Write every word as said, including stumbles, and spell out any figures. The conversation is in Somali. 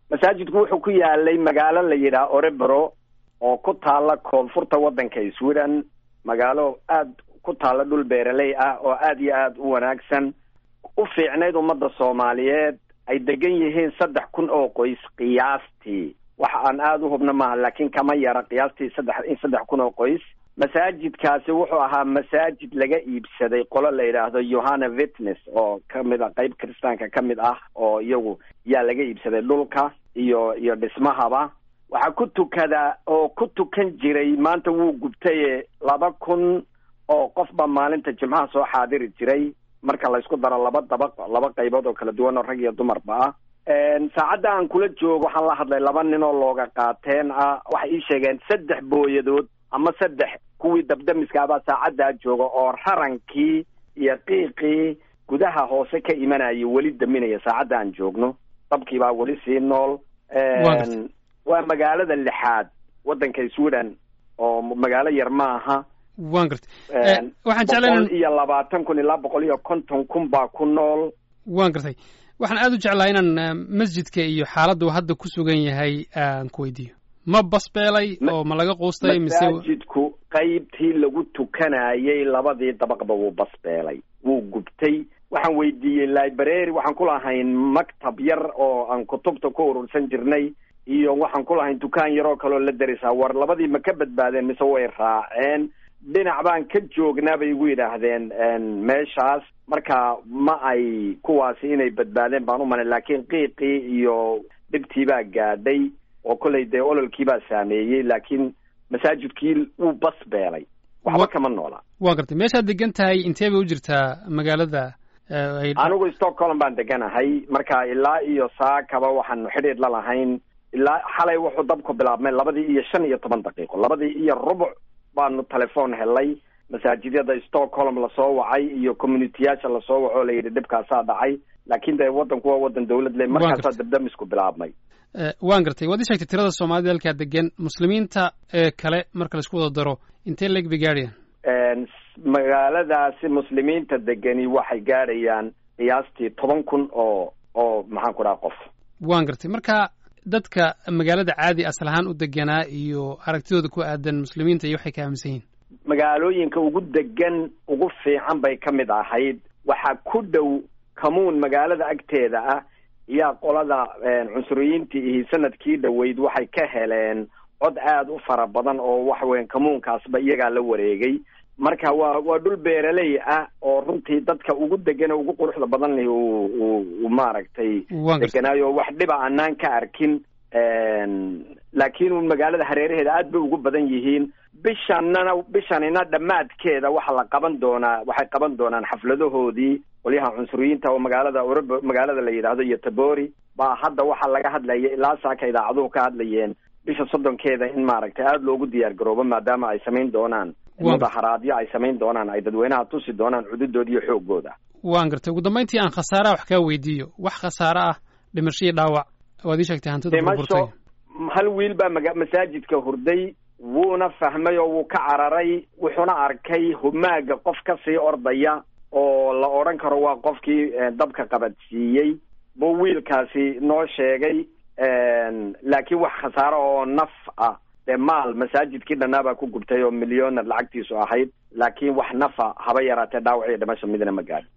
masaajidku wuxuu ku yaalay magaalo la yidhaha Orebro oo ku taala koonfurta waddanka Sweden, magaalo aad ku taala dhul beeraley ah oo aad iyo aad u wanaagsan, u fiicneyd ummadda Soomaaliyeed, ay degan yihiin saddex kun oo qoys qiyaastii. waxa aan aad u hubna maaha laakiin kama yara qiyaastii saddex in saddex kun oo qoys. masaajidkaasi wuxuu ahaa masaajid laga iibsaday qolo la yidhaahdo Yohana Witness oo kamid ah qayb kiristaanka kamid ah oo iyagu yaa laga iibsaday dhulka iyo iyo dhismahaba. waxaa ku tukada oo ku tukan jiray, maanta wuu gubtay, laba kun oo qofba maalinta jimcaha soo xaadiri jiray marka la isku daro laba dabaq laba qaybood oo kala duwan oo rag iyo dumarba ah. saacadda aan kula joogo waxaan la hadlay laba nin oo looga qaateen ah, waxay ii sheegeen saddex booyadood ama saddex kuwii dabdamiska abaa saacaddaa jooga oo rarankii iyo qiiqii gudaha hoose ka imanayay weli daminaya saacadda aan joogno. dabkii baa weli sii nool. waa magaalada lixaad waddanka Sweden oo magaalo yar ma aha. waan gartay waxaan jeclahay iyo labaatan kun ilaa boqol iyo konton kun baa ku nool. waan gartay waxaan aad u jeclahay inaan masjidka iyo xaaladda uu hadda ku sugan yahay aan ku weydiiyo. ma basbeelay oo ma laga quustay mise masjidku qaybtii lagu tukanayay labadii dabaqba wuu basbeelay, wuu gubtay. waxaan weydiiyey library, waxaan ku lahayn maktab yar oo aan kutubta ku urursan jirnay, iyo waxaan ku lahayn dukaan yaroo kaloo la darisaa, war labadii ma ka badbaadeen mise way raaceen? dhinac baan ka joognaa bay igu yidhaahdeen meeshaas. marka ma ay kuwaasi inay badbaadeen baan u malay, laakiin qiiqii iyo dhibtii baa gaadhay oo kollay dee ololkii baa saameeyey, laakiin masaajidkii wuu basbeelay, waxba kama noola. waa gartay meeshaad degan tahay intee bay u jirtaa magaalada? anigu Stockholm baan deganahay, marka ilaa iyo saakaba waxaanu xidhiir la lahayn. ilaa xalay wuxuu dabku bilaabmay labadii iyo shan iyo toban daqiiqo, labadii iyo rubuc baanu telefoon helay. masaajidyada Stockholm lasoo wacay iyo communityyaasha lasoo waco la yidhi dhibkaasaa dhacay, laakiin dee waddanku waa waddan dawlad leh, markaasaa dabdamisku bilaabmay. waan gartay waad ii sheegtay tirada Soomaalida halkaa degan, muslimiinta ee kale marka la isku wada daro intee leeg bay gaadhayaan? magaaladaasi muslimiinta degani waxay gaadhayaan qiyaastii toban kun oo oo maxaan ku dhaha qof. waan gartay marka dadka magaalada caadi asal ahaan u deganaa iyo aragtidooda ku aadan muslimiinta iyo waxay ka aaminsan yihiin. magaalooyinka ugu degan ugu fiican bay ka mid ahayd. waxaa ku dhow kamuun magaalada agteeda ah, yaa qolada cunsuriyiintii iyo sanadkii dhoweyd waxay ka heleen cod aad u fara badan oo waxa weyn kamuunkaasba iyagaa la wareegay. marka waa waa dhul beeraley ah oo runtii dadka ugu degan ugu quruxda badan uu uu maaragtay deganaayo wax dhiba aanaan ka arkin. laakiin uu magaalada hareeraheeda aad bay ugu badan yihiin. bishanana bishanina dhammaadkeeda waxa la qaban doonaa waxay qaban doonaan xafladahoodii qolyaha cunsuriyiinta oo magaalada Orebo magaalada la yidhaahdo iyo Tabori baa hadda waxaa laga hadlaya ilaa saaka idaacaduhu ka hadlayeen bisha soddonkeeda in maaragtay aad loogu diyaar garoobo, maadaama ay samayn doonaan mudaharaadyo ay samayn doonaan, ay dadweynaha tusi doonaan cududooda iyo xoogooda. waan gartay ugu dambeyntii aan khasaaraha wax kaa weydiiyo, wax khasaare ah dhimasho iyo dhaawac waad ii sheegtay hantida burburtay? hal wiil baa masaajidka hurday, wuuna fahmay oo wuu ka cararay, wuxuuna arkay humaaga qof ka sii ordaya oo la odhan karo waa qofkii dabka qabadsiiyey buu wiilkaasi noo sheegay. laakiin wax khasaaro oo naf ah dee maal masaajidkii dhannaabaa ku gubtay oo milyonar lacagtiisu ahayd, laakiin wax nafa haba yaraatee dhaawac iyo dhimasho midna ma gaadhin.